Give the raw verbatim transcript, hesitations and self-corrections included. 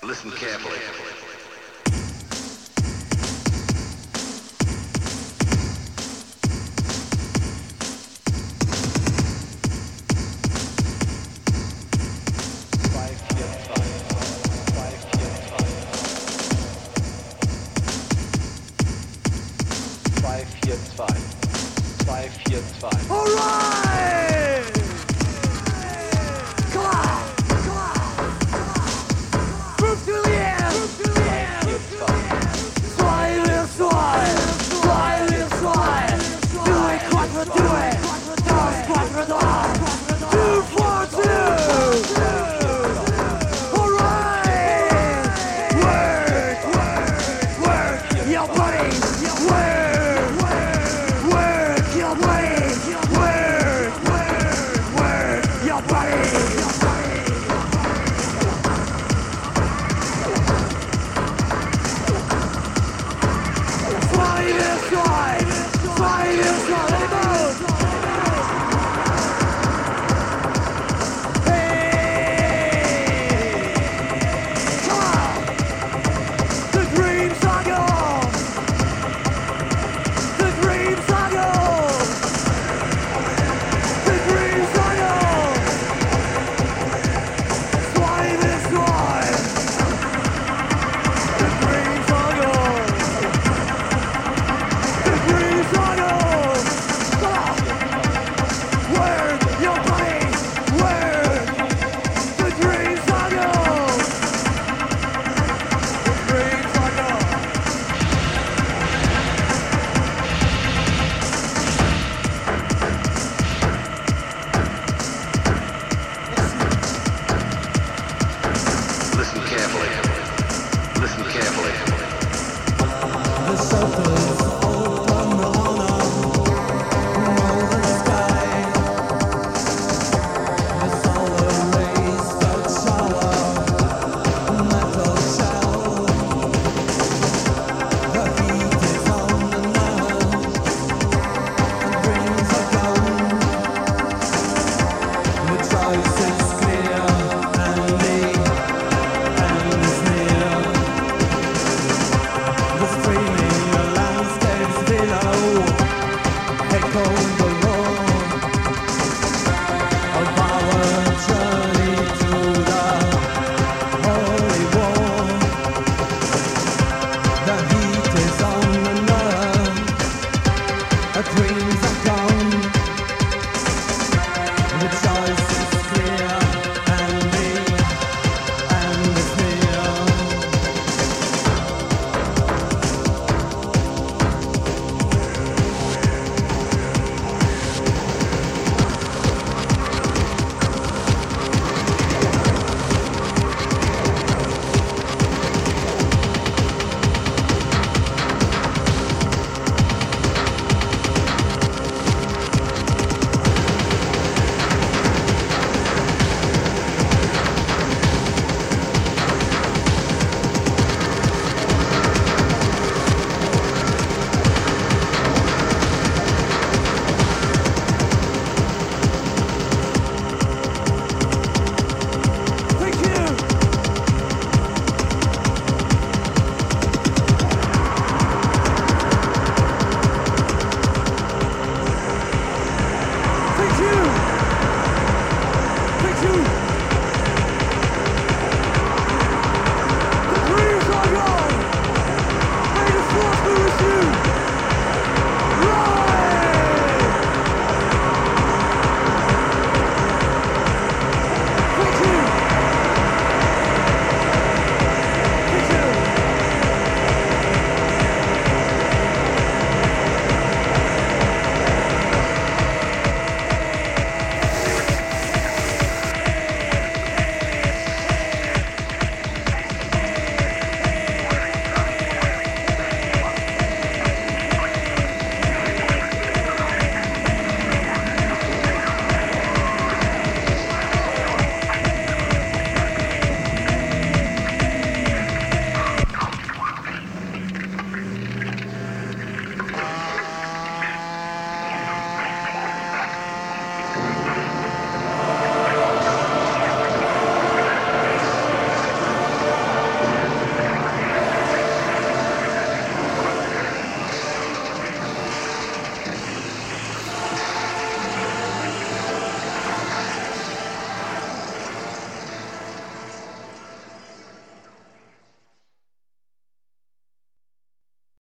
Listen carefully. Alright! Come on! Come on! Move to the end! Move to the end! Slide and slide! Slide and slide! Do it, quattro, do it! Dos, quattro, dos! Two, four, two! Alright! Work! Work! Work! Yo, buddies! Work! Work! Yo, buddies! Work! Work! Work! Yo, buddies! Slide and slide! Slide and slide! Let it move! Hey! Come on! The dreams are gone! The dreams are gone! The dreams are gone! Slide and slide! The dreams are gone! The dreams are gone! Stop! Work your body! Work! The dreams are gone! The dreams are gone! Listen carefully. Listen carefully.